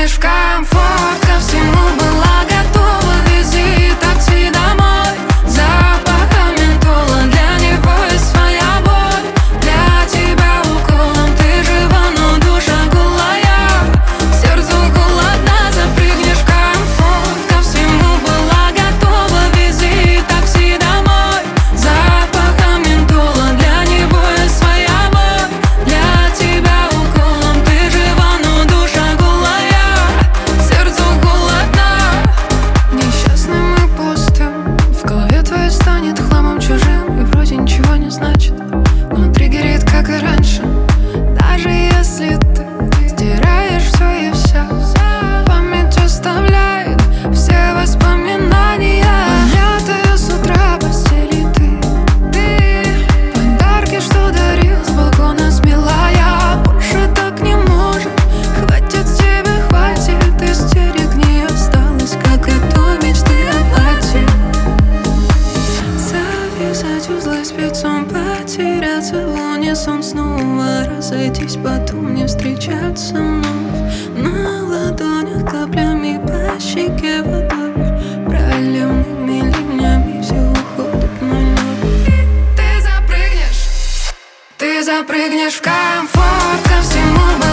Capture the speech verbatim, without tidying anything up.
запрыгнешь в комфорт, ко всему была готова. Вези такси домой, запахом ментола. Для него есть своя боль, для тебя уколом. Ты жива, но душа голая, сердцу холодно. Запрыгнешь в комфорт, ко всему была готова. Вези такси домой, запахом ментола. Для него есть своя боль, для тебя уколом. Ты жива, но душа голая, сердцу холодно. Несчастным и пустым в голове твоей станет хламом чужим, и вроде ничего не значит, но триггерит, как и раньше. Даже если ты стираешь все и вся, память оставляет все воспоминания. Поднятая с утра постели ты, ты подарки, что дарил с балкона смела я. Больше так не может, хватит с тебя, хватит истерик. Не осталось, как и той мечты о платье. Завязать узлы спецом, потеряться в унисон снова, разойтись, потом не встречаться вновь. На ладонях каплями, по щеке водой, проливными ливнями все уходит на ноль. Ты, ты запрыгнешь, ты запрыгнешь в комфорт, ко всему.